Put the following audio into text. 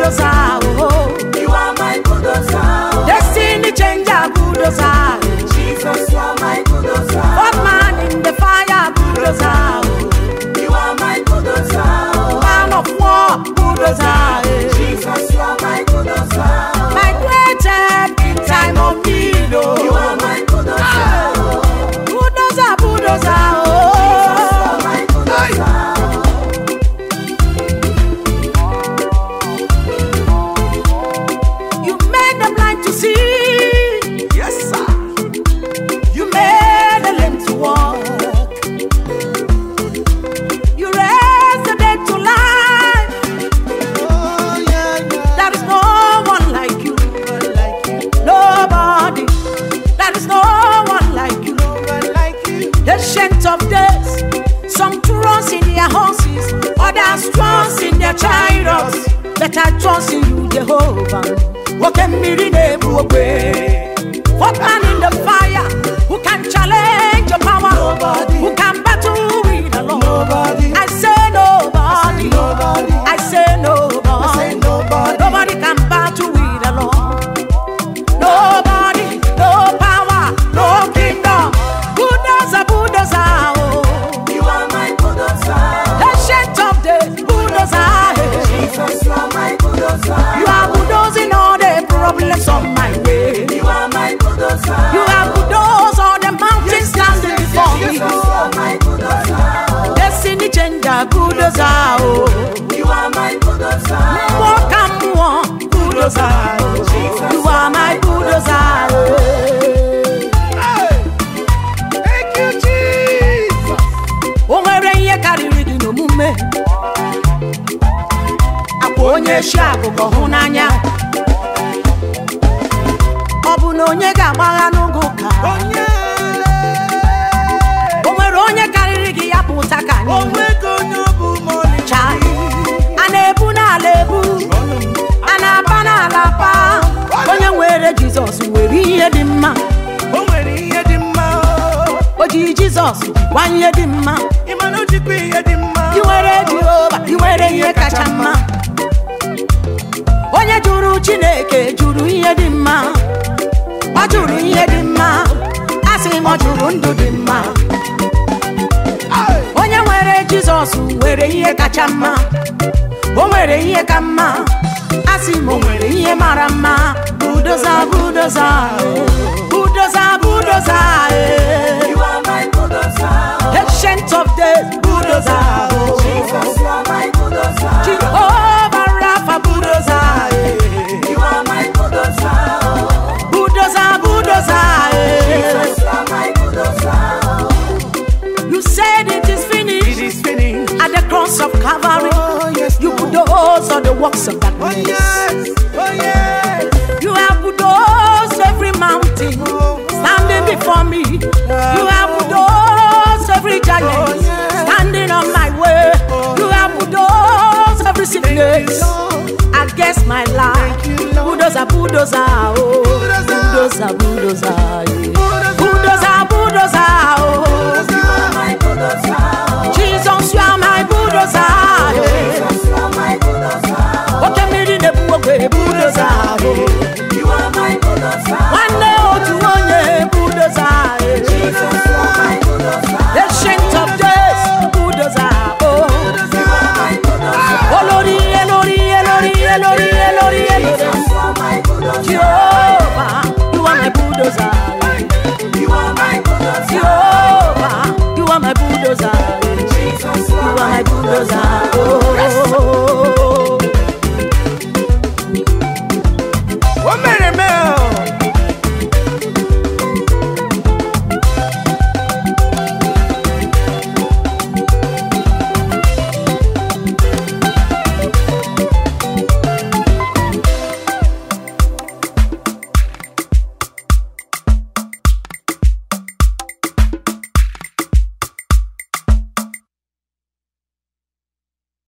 bulldozer. Oh, You are my bulldozer. destiny changer bulldozer. Jesus, you are my bulldozer. What man in the fire bulldozer. Oh, You are my bulldozer. man of war bulldozer. Jesus, you are my bulldozer. My great help in time of need. You Oh, are my bulldozer. bulldozer, bulldozer. Jesus, you Oh, are my bulldozer. you made the blind to see. Yes, sir. You made the lame to walk. You raised the dead to life. Oh, yeah, yeah. There is no one like you. Nobody. There is no one like you. Nobody like you. Ancient of days. Some trust in their horses, others trust in their chariots. But I trust in you, Jehovah. What can be what man in the fire who can challenge your power? Nobody. Who can battle with the Lord? Nobody. I say nobody. Nobody. I say nobody. I say nobody. Nobody can battle with the Lord. Nobody, no power, no kingdom. Bulldozer, bulldozer. Oh, You are my bulldozer. ancient of days, bulldozer. Jesus, you are my bulldozer. You are bulldozing all the problems of my way. You are my bulldozer. You are bulldoze all the mountains standing before me. Jesus, you are my bulldozer. Destiny changer, bulldozer. Oh, You are my bulldozer. walk and walk, bulldozer. You are my bulldozer. Thank you, Jesus. O nwere ihe karịrị gị n'omume. Akwa onye shi agụgọ hụ n'anya. Ọ bụ na onye ga-agbagha n'oge ụka. Onye. O nwere onye karịrị gị ya pụta ka anyị. Onwego onye ọ bụ ma ọ dị. Cha. A na-ebu n'ala ebu. A na-apa n'ala apa. Onye nwere Jizọs nwere ihe dị mma. O nwere ihe dị mma. O ji Jizọs gwa ihe dị mma. Ị ma na o jikwa ihe dị mma. I nwere Jehova, I nwere ihe kacha mma. Onye jụrụ Chineke jụrụ ihe dị mma. Ọ jụrụ ihe dị mma. Asị m ọ jụrụ ndụ dị mma. Onye nwere Jizọs nwere ihe kacha mma. O nwere ihe ka mma. Asị m o nwere ihe mara mma. Bulldozer, bulldozer. Bulldozer, bulldozer. You are my bulldozer. Ancient of days, bulldozer. Jesus, you are my bulldozer. Jehovah Rapha, bulldozer. You are my bulldozer. Bulldozer, bulldozer. Jesus, you are my bulldozer. You said it is It finished is finished. at the cross of Calvary. Oh, yes, You bulldoze all the works of Oh, darkness. yes. Oh, yes. You have bulldozed every mountain standing before me. You have bulldozed every giant standing on my way. You have bulldozed every sickness against my life. Bulldozer, bulldozer, oh, bulldozer, bulldozer, yeah. Bulldozer, bulldozer, oh. You are my bulldozer. Jesus, you are my bulldozer. Yeah. Jesus, you are my bulldozer. Okay, me in the bulldozer. You are my bulldozer. One day, oh, to one day, bulldozer. Jesus, you are my bulldozer. Ancient of days, bulldozer. Oh, You are my bulldozer. oh, Lori, Lori, Lori, Lori, Lori, Jesus, you are my bulldozer. Jehovah, you are my bulldozer. You are my bulldozer. Jehovah, you are my bulldozer. Jesus, You are my bulldozer. Oh,